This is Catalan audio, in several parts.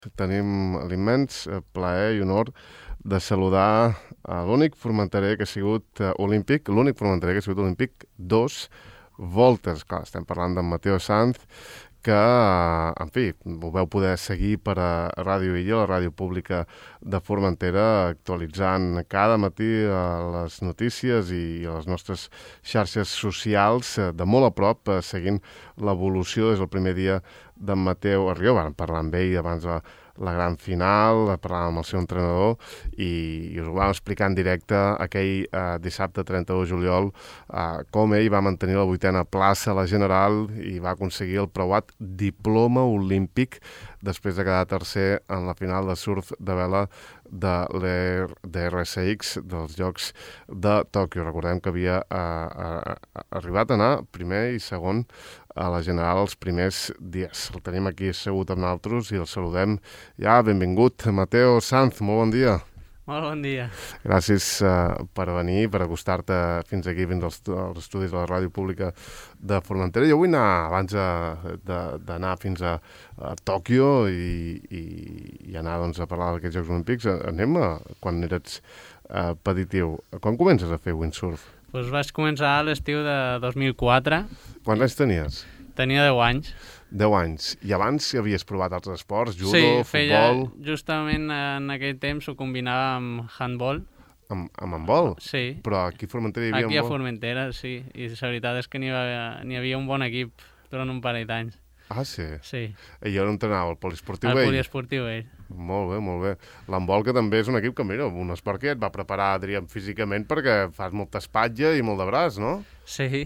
Tenim l'immens plaer i honor de saludar l'únic formenterer que ha sigut olímpic, l'únic formenterer que ha sigut olímpic 2 voltes. Clar, estem parlant d'en Mateo Sanz, que, en fi, ho veu poder seguir per a Ràdio Illa, la ràdio pública de Formentera, actualitzant cada matí les notícies i les nostres xarxes socials de molt a prop, seguint l'evolució des del primer dia d'en Mateo a Rio. Vam parlar amb ell abans de la gran final, parlàvem amb el seu entrenador i us ho vam explicar en directe aquell dissabte 31 de juliol com ell va mantenir la 8a plaça a la general i va aconseguir el preuat diploma olímpic després de quedar tercer en la final de surf de vela de RSX dels Jocs de Tòquio. Recordem que havia arribat a anar primer i segon a la general els primers dies. El tenim aquí assegut amb nosaltres i el saludem. Ja, benvingut, Mateo Sanz, molt bon dia. Molt bon dia. Gràcies per venir, per acostar-te fins aquí, fins als estudis de la ràdio pública de Formentera. Jo vull anar, abans d'anar fins a Tòquio i anar doncs, a parlar d'aquests Jocs Olímpics, anem quan eres petitiu. Quan comences a fer windsurf? Pues vaig començar a l'estiu de 2004. Quants anys tenies? Tenia 10 anys. 10 anys. I abans havies provat altres esports? Judo, sí, futbol? Justament en aquell temps ho combinava amb handball. Amb handball? Sí. Però aquí a Formentera hi havia Aquí handball? a Formentera, sí. I la veritat és que n'hi havia un bon equip durant un parell d'anys. Ah, sí? Sí. I jo on entrenava? El poliesportiu El vell? poliesportiu vell. Molt bé, molt bé. L'handbol, que també és un equip que, mira, un esport que et va preparar, diríem, físicament perquè fas molta espatlla i molt de braç, no? Sí.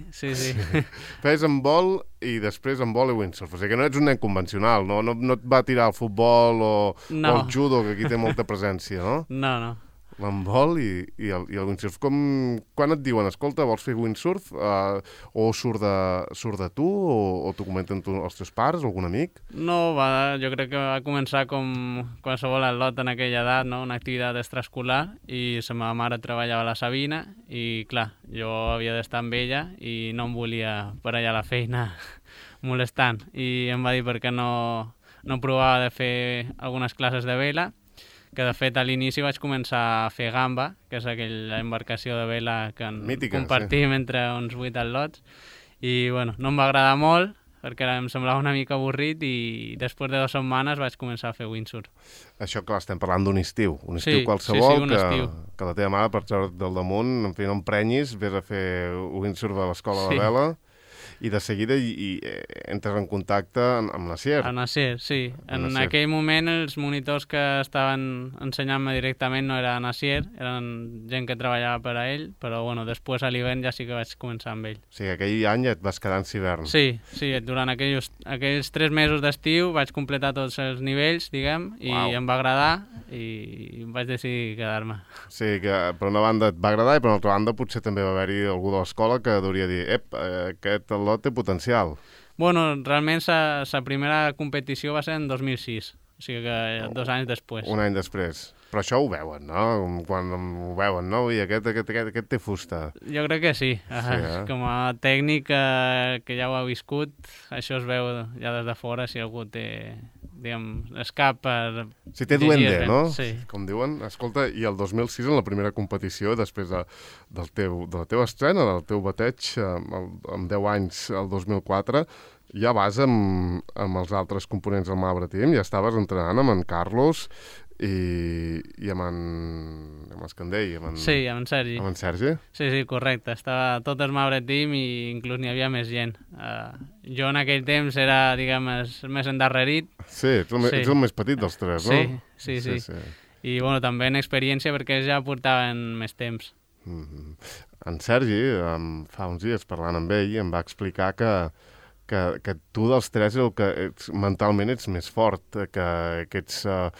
Fes handbol i després handbol i windsurf. O sigui que no ets un nen convencional, no et va tirar el futbol o el judo, que aquí té molta presència, no? No. L'handbol i el windsurf. Quan et diuen, escolta, vols fer windsurf? O surt de tu? O t'ho comenten els teus pares o algun amic? No, jo crec que va començar com qualsevol atleta en aquella edat, no? Una activitat extraescolar, i la meva mare treballava a la Sabina i, clar, jo havia d'estar amb ella i no em volia per allà a la feina molestant. I em va dir per què no provava de fer algunes classes de vela, que de fet a l'inici vaig començar a fer gamba, que és aquella embarcació de vela que mítica, compartim entre uns 8 atlots, i bueno, no em va agradar molt perquè em semblava una mica avorrit i després de 2 setmanes vaig començar a fer windsurf. Això, clar, estem parlant d'un estiu Sí, qualsevol, un estiu. que la teva mare, per treure't del damunt, en fi, no emprenyis, vés a fer windsurf a l'escola de vela, i de seguida entres en contacte amb Nacier. A Nacier, sí. En aquell moment els monitors que estaven ensenyant-me directament no eren Nacier, eren gent que treballava per a ell, però bueno, després a l'hivern ja sí que vaig començar amb ell. O sigui, aquell any ja et vas quedar en hivern. Sí, durant aquells 3 mesos d'estiu vaig completar tots els nivells, diguem, i em va agradar i vaig decidir quedar-me. Sí, que per una banda et va agradar i per una altra banda potser també va haver-hi algú de l'escola que hauria de dir aquest lot té potencial. Bueno, realment la primera competició va ser en 2006, o sigui que 2 anys després. Un any després. Però això ho veuen, no? Quan ho veuen, no? I aquest té fusta. Jo crec que sí. Com a tècnic que ja ho ha viscut, això es veu ja des de fora si algú té, diguem, escap per... Si té duende, no? Sí. Com diuen. Escolta, i el 2006, en la primera competició, després de la teva estrena, del teu bateig, amb 10 anys, el 2004, ja vas amb els altres components del Mabre Team, ja estaves entrenant amb en Carlos i amb en Escandell, Sí, amb en Sergi. Amb en Sergi? Sí, correcte. Estava tot el Mabre Team i inclús n'hi havia més gent. Jo en aquell temps era, diguem, el més endarrerit. Sí, ets el més petit dels tres, no? Sí. I bueno, també en experiència perquè ja portaven més temps. En Sergi, fa uns dies parlant amb ell, em va explicar que tu dels tres el que mentalment ets més fort, que ets,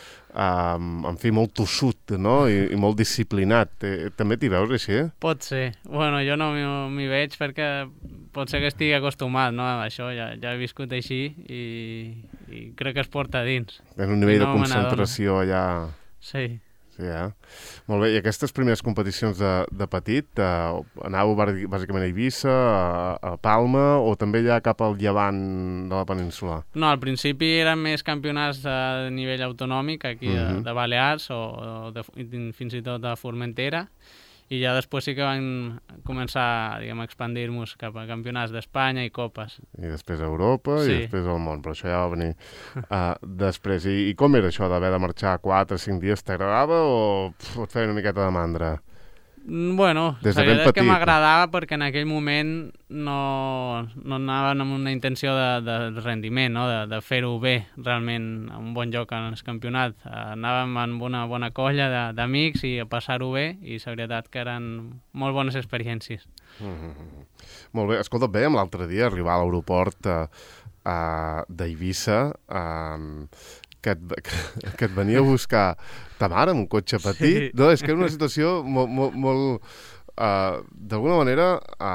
en fi, molt tossut, no? I molt disciplinat. També t'hi veus així? Pot ser. Bueno, jo no m'hi veig perquè pot ser que estigui acostumat, no, a això. Ja he viscut així i crec que es porta a dins. És un nivell de concentració allà... Sí. Sí, Molt bé, i aquestes primeres competicions de petit, anàveu bàsicament a Eivissa, a Palma, o també ja cap al llevant de la península? No, al principi eren més campionats de nivell autonòmic, aquí de Balears, o fins i tot de Formentera, i ja després sí que van començar, diguem, a expandir-nos cap a campionats d'Espanya i copes. I després a Europa i després al món, però això ja va venir després. I com era això d'haver de marxar 4 o 5 dies? T'agradava o et feia una miqueta de mandra? Bueno, la veritat és que m'agradava perquè en aquell moment no anàvem amb una intenció de rendiment, no? de fer-ho bé, realment, a un bon lloc en el campionat. Anàvem amb una bona colla d'amics i a passar-ho bé, i la veritat que eren molt bones experiències. Molt bé, escolta, veiem l'altre dia arribar a l'aeroport d'Eivissa, que et venia a buscar ta mare amb un cotxe petit. Sí. No, és que era una situació molt d'alguna manera,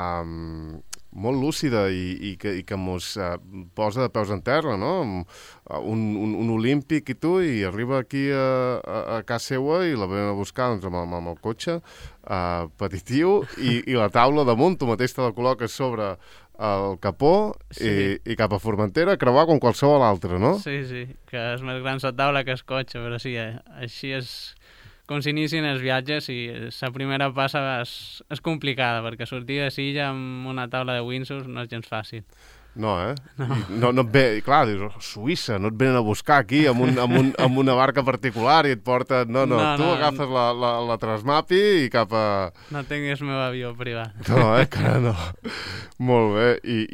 molt lúcida i que mos posa de peus en terra, no? Un olímpic i tu, i arriba aquí a casa seua i la venen a buscar doncs, amb el cotxe petitiu i la taula damunt, tu mateix te la col·loques sobre el capó i cap a Formentera, a creuar com qualsevol altre, no? Sí, que és més gran la taula que el cotxe, però sí, així és com s'inicien els viatges, i la primera passa és complicada, perquè sortir de Silla amb una taula de Windsor no és gens fàcil. No, No et ve, clar, dius, Suïssa, no et venen a buscar aquí amb una barca particular i et porten... No, tu agafes la Transmapi i cap a... No tinguis el meu avió privat. No, encara no. Molt bé.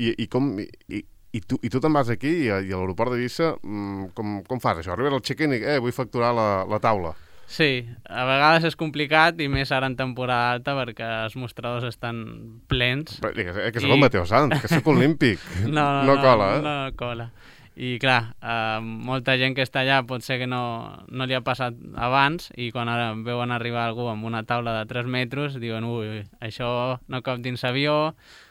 I tu te'n vas aquí i a l'aeroport d'Eivissa, com fas això? Arribes al check-in i vull facturar la taula. Sí, a vegades és complicat, i més ara en temporada alta, perquè els mostradors estan plens. Que sóc el Mateo Sanz, que sóc olímpic. No cola, No cola. I clar, molta gent que està allà potser que no li ha passat abans, i quan ara veuen arribar algú amb una taula de 3 metres, diuen, ui, això no cap dins avió,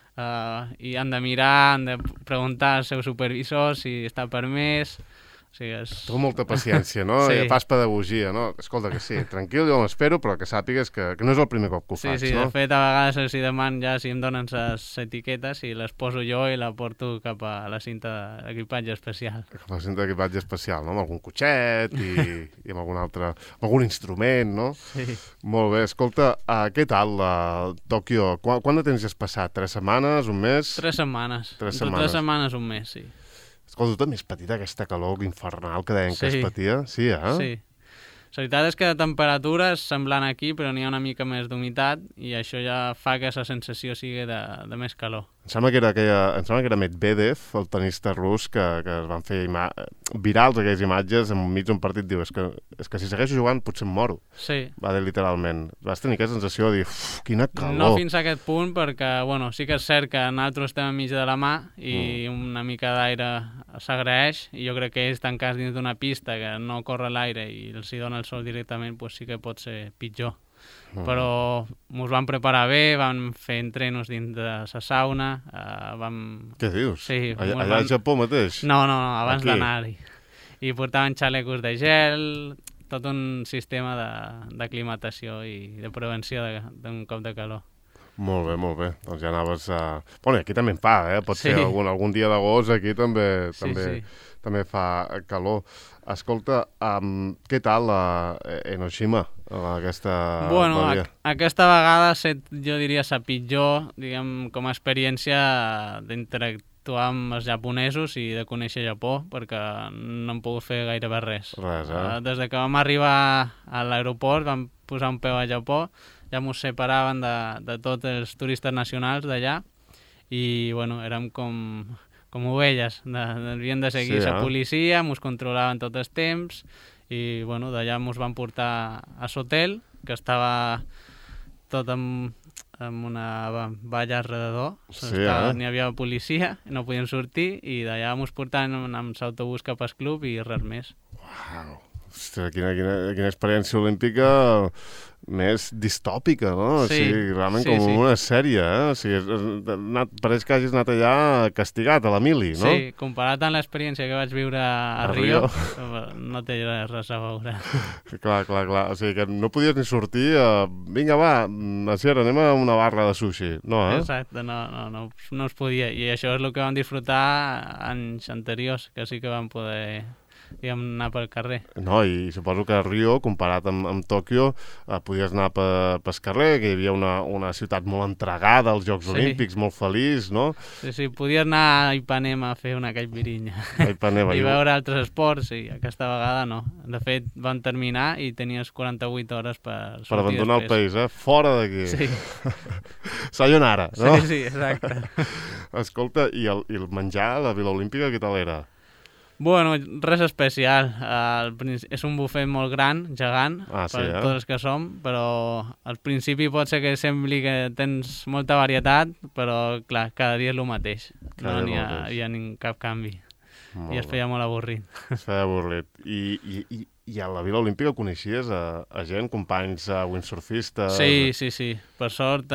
i han de mirar, han de preguntar al seu supervisor si està permès. O sigui, Tu molta paciència, no? Sí. Fas pedagogia, no? Escolta, que sí, tranquil, jo m'espero, però que sàpigues que no és el primer cop que ho faig, no? De fet, a vegades els deman ja si em donen les etiquetes i les poso jo i la porto cap a la cinta d'equipatge especial. Cap a la cinta d'equipatge especial, no? Amb algun cotxet i amb algun altre... amb algun instrument, no? Sí. Molt bé, escolta, què tal Tòquio? Quant de temps has passat? 3 setmanes, un mes? 3 setmanes. 3 setmanes, un mes, sí. Escolta, tu també és petita aquesta calor infernal que deien que es patia? Sí, Sí. La veritat és que de temperatura és semblant aquí, però n'hi ha una mica més d'humitat, i això ja fa que la sensació sigui de més calor. Em sembla que era Medvedev, el tenista rus, que es van fer virals aquelles imatges enmig d'un partit. Diu, és que si segueixo jugant potser em moro. Sí. Va dir literalment. Vas tenir aquesta sensació de dir, quina calor. No fins a aquest punt, perquè, bueno, sí que és cert que nosaltres estem enmig de la mà i una mica d'aire s'agraeix, i jo crec que ells tancats dins d'una pista que no corre l'aire i els hi dona el sol directament, pues sí que pot ser pitjor. Però ens vam preparar bé, vam fer entrenos dins de la sauna, Què dius? Sí, allà al Japó mateix? No, abans d'anar-hi. I portaven xalecos de gel, tot un sistema d'aclimatació i de prevenció d'un cop de calor. Molt bé. Doncs ja anaves a... Bueno, aquí també en fa, Pot ser algun dia d'agost, aquí també fa calor. Escolta, què tal Enoshima, aquesta badia? Aquesta vegada jo diria la pitjor, diguem, com a experiència d'interactuar amb els japonesos i de conèixer Japó, perquè no hem pogut fer gairebé res. Des que vam arribar a l'aeroport, vam posar un peu a Japó, ja ens separaven de tots els turistes nacionals d'allà, i bueno, érem com ovelles, havien de seguir la policia, ens controlaven tot el temps, i bueno, d'allà ens van portar a l'hotel, que estava tot amb una valla alrededor, n'hi havia policia, no podíem sortir, i d'allà ens portaven amb l'autobús cap al club i res més. Uau! Ostres, quina experiència olímpica més distòpica, no? Sí, O sigui, realment sí, com sí. una sèrie, eh? O sigui, pareix que hagis anat allà castigat a la mili, no? Sí, comparat amb l'experiència que vaig viure a Rio, no té res a veure. Clar. O sigui, que no podies ni sortir vinga, va, Asier, anem a una barra de sushi. No, Exacte, no es podia. I això és el que vam disfrutar anys anteriors, que sí que vam poder anar pel carrer. No, i suposo que a Rio, comparat amb Tòquio, podies anar pel carrer, que hi havia una ciutat molt entregada als Jocs Olímpics, molt feliç, no? Sí, podies anar a Ipanema a fer una caipirinha i veure altres esports, i aquesta vegada no. De fet, van terminar i tenies 48 hores per sortir per abandonar després. El país, fora d'aquí. Sí. Sayonara, no? Sí, exacte. Escolta, i el menjar a la Vila Olímpica, què tal era? Bueno, res especial. És un bufet molt gran, gegant, per tots els que som, però al principi pot ser que sembli que tens molta varietat, però clar, cada dia és el mateix. No hi ha cap canvi. I es feia molt avorrit. Es feia avorrit. I a la Vila Olímpica coneixies a gent, companys windsurfistes? Sí. Per sort,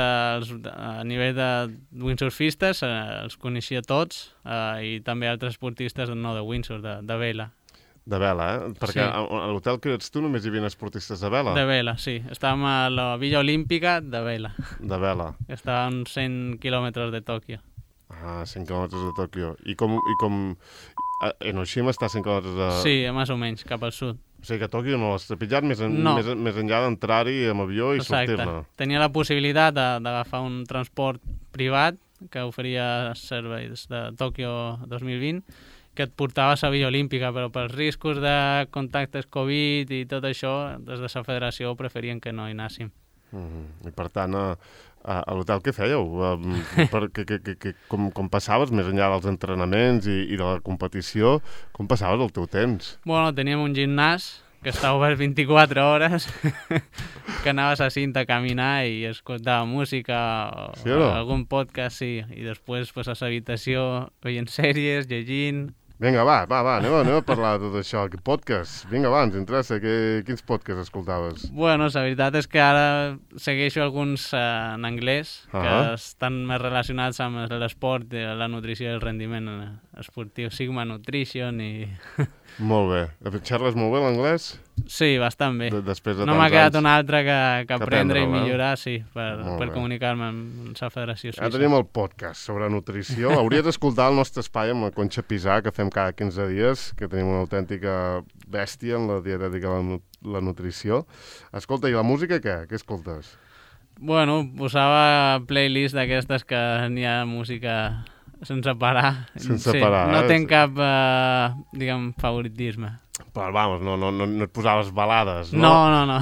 a nivell de windsurfistes els coneixia tots, i també altres esportistes no de windsurf, de vela. De vela, Perquè a l'hotel que ets tu només hi havia esportistes de vela? De vela, sí. Estàvem a la Villa Olímpica de vela. De vela. Estava a uns 100 quilòmetres de Tòquio. 100 quilòmetres de Tòquio. I com Enoshima està a 100 quilòmetres de... Sí, més o menys, cap al sud. O sigui que a Tòquio no l'has trepitjat més enllà d'entrar-hi amb avió i sortir-ne. Exacte. Tenia la possibilitat d'agafar un transport privat que oferia serveis de Tòquio 2020, que et portava a la Villa Olímpica, però pels riscos de contactes Covid i tot això, des de la federació preferien que no hi anàssim. I per tant, a l'hotel què fèieu? Com passaves, més enllà dels entrenaments i de la competició, com passaves el teu temps? Bueno, teníem un gimnàs que estava obert 24 hores, que anaves a cinta a caminar i escoltava música o algun podcast, sí, i després a l'habitació veient sèries, llegint... Vinga, va, anem a parlar de tot això. Podcast. Vinga, va, ens interessa. Quins podcasts escoltaves? Bueno, la veritat és que ara segueixo alguns en anglès, que estan més relacionats amb l'esport, la nutrició i el rendiment esportiu. Sigma Nutrition i... Molt bé. Xerres molt bé l'anglès? Sí, bastant bé. No m'ha quedat un altre que aprendre i millorar, sí, per comunicar-me amb la Federació Suïssa. Ja tenim el podcast sobre nutrició. Hauries d'escoltar el nostre espai amb la Conxa Pisà, que fem cada 15 dies, que tenim una autèntica bèstia en la dietètica de la nutrició. Escolta, i la música què? Què escoltes? Bueno, posava playlist d'aquestes que n'hi ha música sense parar. Sense parar, no tenc cap, favoritisme. Però, vamos, no et posaves balades, no? No.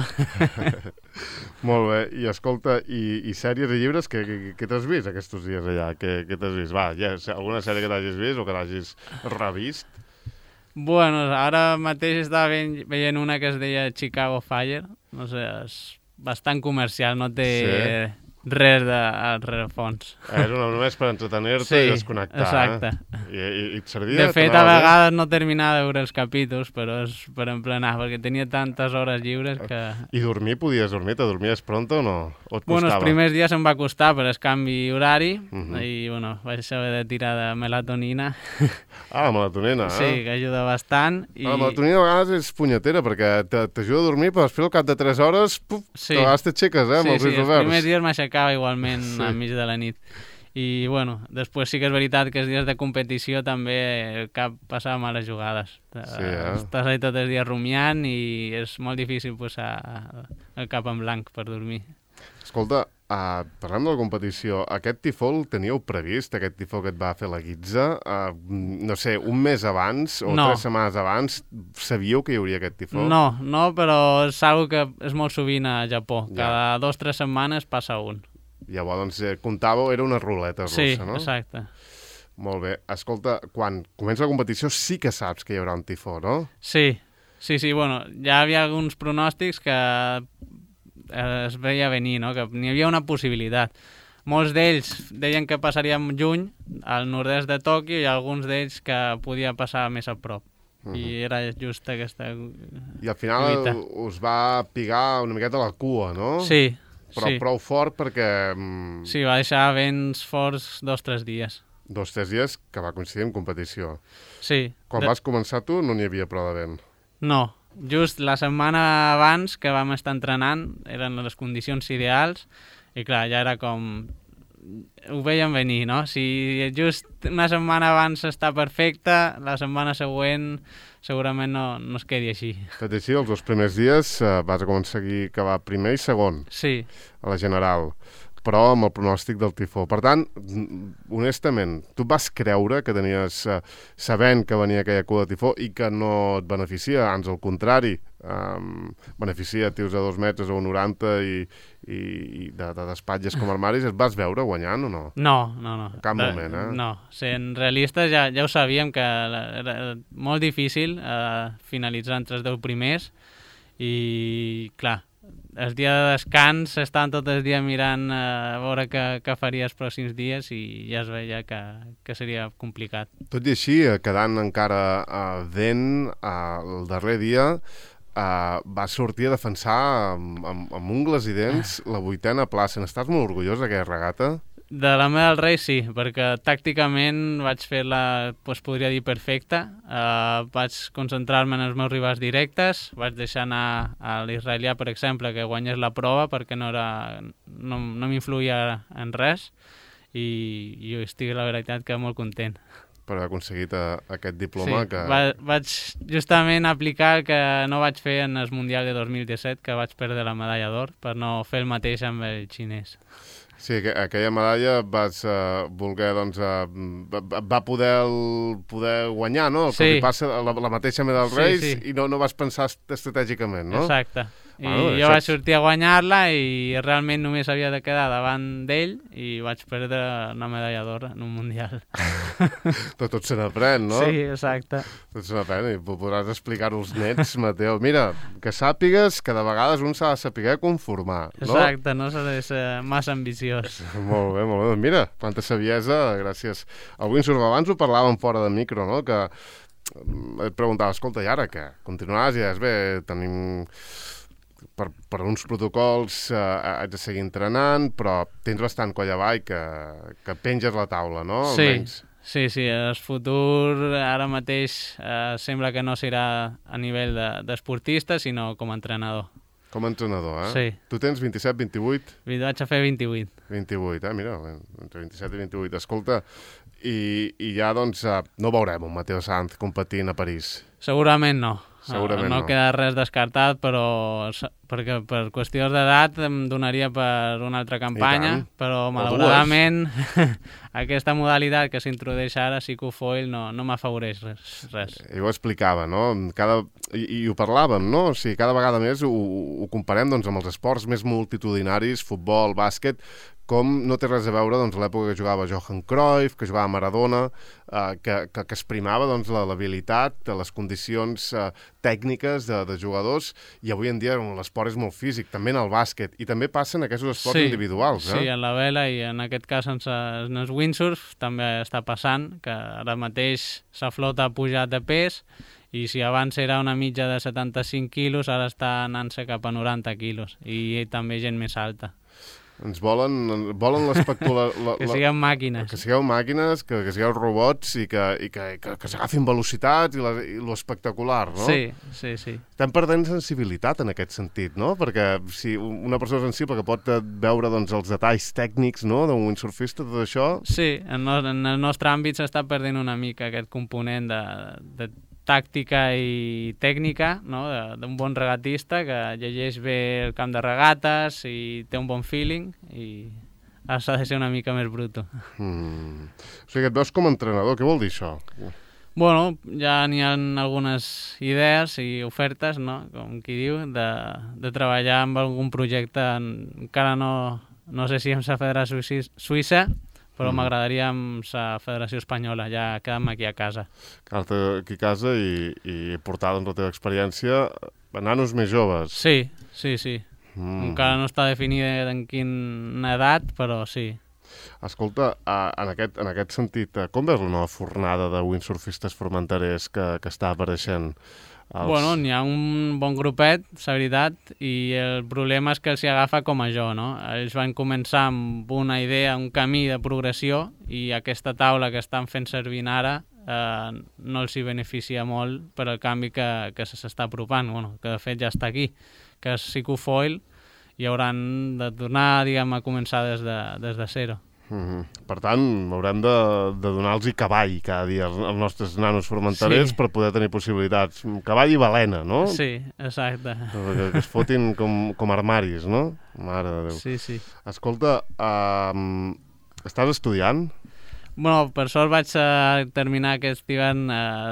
Molt bé. I, escolta, i sèries i llibres, què t'has vist aquests dies allà? Què t'has vist? Va, alguna sèrie que t'hagis vist o que t'hagis revist? Bueno, ara mateix estava veient una que es deia Chicago Fire. No sé, és bastant comercial, no té... Sí. Res de rerefons. És una només per entretenir-te i desconnectar. Exacte. I et servia? De fet, a vegades no terminava de veure els capítols, però és per emplenar, perquè tenia tantes hores lliures que... I dormir? Podies dormir? Te dormies pronto o no? O et costava? Bueno, els primers dies em va costar per el canvi horari i, vaig haver de tirar de melatonina. La melatonina, Sí, que ajuda bastant. La melatonina a vegades és punyetera, perquè t'ajuda a dormir, però després al cap de 3 hores, a vegades t'aixeques, amb els ulls oberts. Els primers dies m'aixecava igualment enmig de la nit. I, després sí que és veritat que els dies de competició també el cap passava males jugades. Estàs allà tot el dia rumiant i és molt difícil posar el cap en blanc per dormir. Escolta, parlem de la competició. Aquest tifó el teníeu previst, aquest tifó que et va fer la guitza? No sé, un mes abans o 3 setmanes abans sabíeu que hi hauria aquest tifó? No, però és una que és molt sovint a Japó. Cada 2 o 3 setmanes passa un. Llavors, comptàveu, era una ruleta russa, no? Sí, exacte. Molt bé. Escolta, quan comença la competició sí que saps que hi haurà un tifó, no? Sí, ja hi havia alguns pronòstics que es veia venir, no? Que n'hi havia una possibilitat. Molts d'ells deien que passaria en juny al nord-est de Tòquio i alguns d'ells que podia passar més a prop. i era just aquesta I al final lluita. us va pigar una miqueta la cua, no? Sí, Però sí. prou fort perquè Sí, va deixar vents forts 2-3 dies. 2-3 dies que va coincidir en competició. Sí. Quan vas començar tu no n'hi havia prou de vent. No, just la setmana abans que vam estar entrenant eren les condicions ideals i clar, ja era com... Ho veiem venir, no? Si just una setmana abans està perfecta, la setmana següent segurament no es quedi així. Tot i així, els 2 primers dies vas aconseguir acabar primer i segon Sí. a la general, però amb el pronòstic del tifó. Per tant, honestament, tu vas creure que tenies, sabent que venia aquella cua de tifó i que no et beneficia, ans al contrari, beneficia tios a 2 metres o 90 i d'espatlles com armaris, et vas veure guanyant o no? No. En cap moment, eh? No, sent realistes ja ho sabíem que era molt difícil finalitzar entre els 10 primers i, clar, el dia de descans estàvem tot el dia mirant a veure què faria els pròxims dies i ja es veia que seria complicat. Tot i així, quedant encara vent, el darrer dia va sortir a defensar amb ungles i dents la 8a plaça. N'estàs molt orgullós d'aquella regata? De la meva del Rei sí, perquè tàcticament vaig fer-la, podria dir, perfecta. Vaig concentrar-me en els meus rivals directes, vaig deixar anar a l'israelià, per exemple, que guanyés la prova perquè no m'influïa en res i jo estic, la veritat, que molt content. Per haver aconseguit aquest diploma Sí, que... vaig justament aplicar el que no vaig fer en el Mundial de 2017, que vaig perdre la medalla d'or, per no fer el mateix amb el xinès. Sí, aquella medalla vas voler, doncs, va poder guanyar, no? El que li passa la mateixa medalla dels Reis i no vas pensar estratègicament, no? Exacte. I jo vaig sortir a guanyar-la i realment només havia de quedar davant d'ell i vaig perdre una medalla d'or en un Mundial. Tot se n'aprèn, no? Sí, exacte. Tot se n'aprèn i podràs explicar-ho als nets, Mateu. Mira, que sàpigues que de vegades un s'ha de saber conformar, no? Exacte, no s'ha de ser massa ambiciós. Molt bé, molt bé. Mira, quanta saviesa, gràcies. El windsurf abans ho parlàvem fora de micro, no? Que et preguntava, escolta, i ara què? Continuaràs i deies, bé, tenim... Per uns protocols haig de seguir entrenant, però tens bastant coll avall que penges la taula, no? Almenys. Sí, el futur ara mateix sembla que no serà a nivell d'esportista, sinó com a entrenador. Com a entrenador, eh? Sí. Tu tens 27, 28? Vaig a fer 28. 28, mira, entre 27 i 28. Escolta, i ja, doncs, no veurem un Mateu Sanz competint a París. Segurament no. Segurament no queda res descartat, però perquè per qüestions d'edat em donaria per una altra campanya, però malauradament aquesta modalitat que s'introdueix ara, psicofoil, no m'afavoreix res. I ho explicava, no? I ho parlàvem, no? O sigui, cada vegada més ho comparem doncs, amb els esports més multitudinaris, futbol, bàsquet, com no té res a veure doncs, l'època que jugava Johan Cruyff, que jugava Maradona, que es primava doncs, l'habilitat, les condicions tècniques de jugadors, i avui en dia l'esport és molt físic, també en el bàsquet, i també passa en aquests esports individuals. Sí, en la vela i en aquest cas en el windsurf també està passant, que ara mateix la flota ha pujat de pes, i si abans era una mitja de 75 quilos, ara està anant-se cap a 90 quilos, i també gent més alta. Ens volen l'espectacular... Que sigueu màquines. Que sigueu màquines, que sigueu robots i que s'agafin velocitats i l'espectacular, no? Sí. Estem perdent sensibilitat en aquest sentit, no? Perquè si una persona sensible que pot veure doncs, els detalls tècnics, no?, d'un windsurfista, tot això... Sí, en el nostre àmbit s'està perdent una mica aquest component de tàctica i tècnica, no? D'un bon regatista que llegeix bé el camp de regates i té un bon feeling i s'ha de ser una mica més bruto. O sigui, et veus com a entrenador, què vol dir això? Bueno, ja n'hi ha algunes idees i ofertes, no? Com qui diu, de treballar amb algun projecte, encara no sé si amb la Federació Suïssa, però m'agradaria amb la Federació Espanyola, ja quedar-me aquí a casa. Quedar-te aquí a casa i portar doncs, la teva experiència a nanos més joves. Sí. Encara no està definida en quina edat, però sí. Escolta, en aquest sentit, com veus la nova fornada de windsurfistes formenterers que està apareixent? Bueno, n'hi ha un bon grupet, la veritat, i el problema és que els hi agafa com a jo, no? Ells van començar amb una idea, un camí de progressió, i aquesta taula que estan fent servir ara no els hi beneficia molt per el canvi que s'està apropant, bueno, que de fet ja està aquí, que és Sicofoil, i hauran de tornar, diguem, a començar des de zero. Per tant, haurem de donar-los cavall cada dia als nostres nanos formenterers per poder tenir possibilitats. Cavall i balena, no? Sí, exacte. Que es fotin com armaris, no? Mare de Déu. Sí. Escolta, estàs estudiant? Bueno, per sort vaig terminar aquest hivern la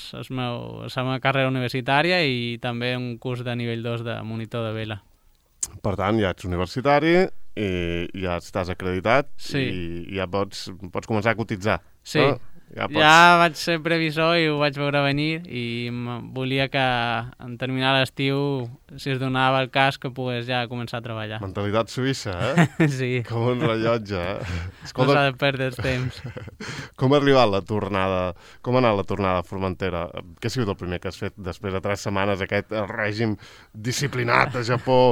meva carrera universitària i també un curs de nivell 2 de monitor de vela. Per tant, ja ets universitari i ja estàs acreditat i ja pots començar a cotitzar. Sí, no? Ja vaig ser previsor i ho vaig veure venir i volia que en terminar l'estiu, si es donava el cas, que pogués ja començar a treballar. Mentalitat suïssa, eh? Sí. Com un rellotge, eh? Escolta, no s'ha de perdre el temps. Com ha arribat la tornada? Com ha anat la tornada a Formentera? Què ha sigut el primer que has fet després de 3 setmanes, aquest règim disciplinat a Japó,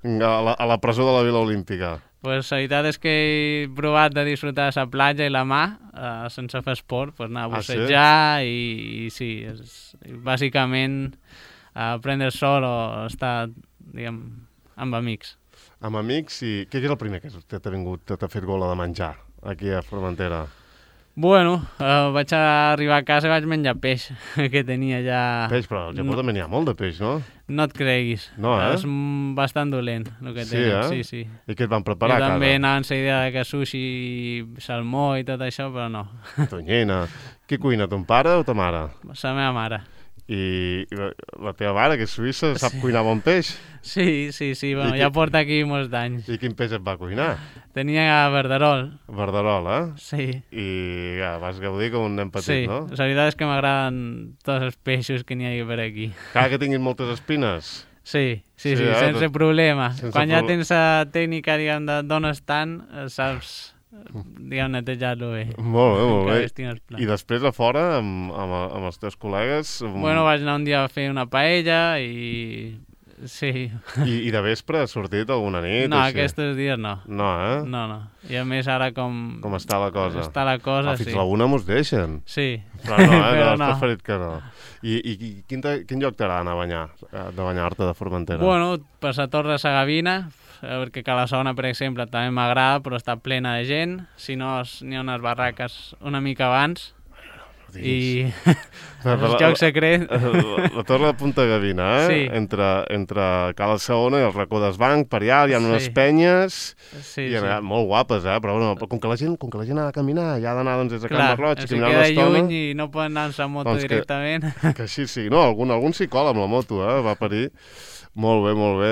a la presó de la Vila Olímpica? Pues la veritat és que he provat de disfrutar de la platja i la mà sense fer esport, pues anar a bussejar i sí, bàsicament prendre el sol o estar, diguem, amb amics. Amb amics i què és el primer que t'ha fet gola de menjar aquí a Formentera? Bueno, vaig arribar a casa i vaig menjar peix, que tenia ja... Peix, però al Japó també n'hi ha molt de peix, no? No et creguis. No, És bastant dolent, el que tenen. Sí. I què et van preparar a casa? Jo també anava amb la idea de que sushi, salmó i tot això, però no. Tonyina. Qui cuina, ton pare o ta mare? La meva mare. I la teva mare, que és suïssa, sap cuinar bon peix? Sí, bueno, ja porta aquí molts d'anys. I quin peix et va cuinar? Tenia verderol. Verderol, eh? Sí. I ja, vas gaudir com un nen petit, no? Sí, la veritat és que m'agraden tots els peixos que n'hi ha per aquí. Cal que tinguin moltes espines? Sí, sense problema. Quan ja tens la tècnica, diguem, d'on estan, saps... diguem, netejar-lo bé. Molt bé. I després a fora, amb els teus col·legues... Bueno, vaig anar un dia a fer una paella i... Sí. I de vespre has sortit alguna nit? No, aquests dies no. No, eh? No. I a més ara com... Com està la cosa? Està la cosa, sí. Fins la 1 mos deixen. Sí. Però no, però no. Has preferit que no. I quin lloc t'agrada anar de banyar-te de Formentera? Bueno, per la Torre de la Gavina, perquè Cala-sona, per exemple, també m'agrada, però està plena de gent. Si no, n'hi ha unes barraques una mica abans. I els jocs secrets. La Torre de Punta Gavina, eh? Sí. Entre Cala-sona i el racó d'Esbanc, per allà hi ha unes penyes molt guapes, eh? Però bueno, com que la gent ha de caminar, ja ha d'anar des de Can Marroig, caminar una estona... Clar, queda lluny i no poden anar amb la moto directament. Que així sí. No, algun s'hi cola amb la moto, va parir. Molt bé.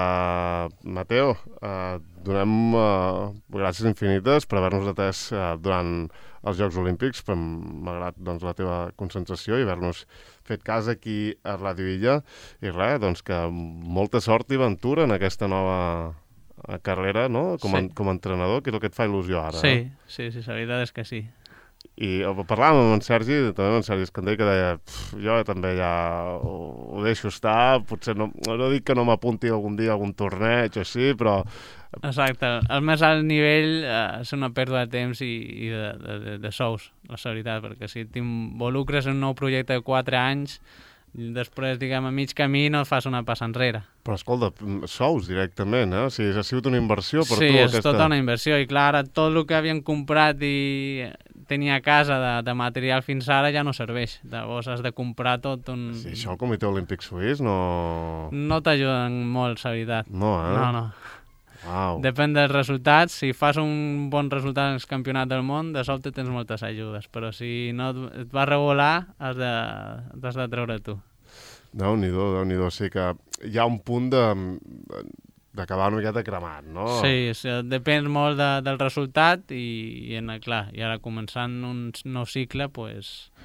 Mateo, donem gràcies infinites per haver-nos atès durant els Jocs Olímpics. M'ha agradat la teva concentració i haver-nos fet cas aquí a Ràdio Illa. I res, doncs que molta sort i aventura en aquesta nova carrera, no? Com a entrenador, que és el que et fa il·lusió ara. Sí, la veritat és que sí. I parlàvem amb en Sergi, també amb en Sergi Escandell, que deia, jo també ja ho deixo estar, potser no dic que no m'apunti algun dia a algun torneig o així, però... Exacte, el més alt nivell és una pèrdua de temps i de sous, la veritat, perquè si t'involucres en un nou projecte de 4 anys, després, diguem, a mig camí no fas una passa enrere. Però escolta, sous directament, eh? O sigui, ha sigut una inversió per tu aquesta... Sí, és tota una inversió, i clar, ara tot el que havien comprat i tenia a casa de material fins ara ja no serveix. Llavors has de comprar tot un... Sí, això el Comitè Olímpic Suís no... No t'ajuden molt, la veritat. No, eh? No. Wow. Depèn dels resultats. Si fas un bon resultat en el campionat del món, de sobte tens moltes ajudes, però si no et vas regular, has de treure tu. Déu-n'hi-do. Sí que hi ha un punt d'acabar una miqueta cremat, no? Sí, depèn molt del resultat i ara començant un nou cicle, pues,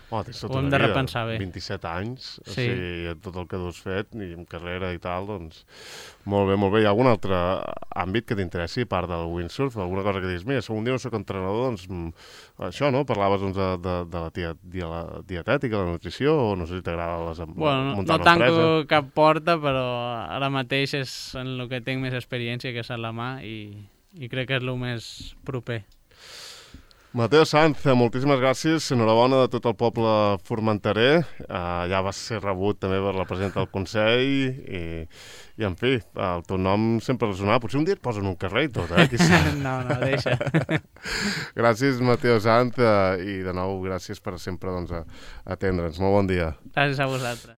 Tens ho tota hem una de vida, repensar bé. 27 anys, o Sí. sigui, tot el que tu has fet, i en carrera i tal, doncs, molt bé, molt bé. Hi ha algun altre àmbit que t'interessi, a part del windsurf? Alguna cosa que diguis, mira, si un dia no soc entrenador, doncs, això, no? Parlaves doncs, de la dietètica, la nutrició, o no sé si t'agrada Bueno, muntar no una empresa. tanco cap porta, però ara mateix és en el que tinc més experiència, que és a la mà, i crec que és el més proper. Mateo Sanz, moltíssimes gràcies, enhorabona de tot el poble formenterè, ja vas ser rebut també per la presidenta del Consell i en fi, el teu nom sempre resonava, potser un dia et posen un carrer i tot, qui sap? No, deixa. Gràcies, Mateo Sanz, i de nou gràcies per sempre atendre'ns. Molt bon dia. Gràcies a vosaltres.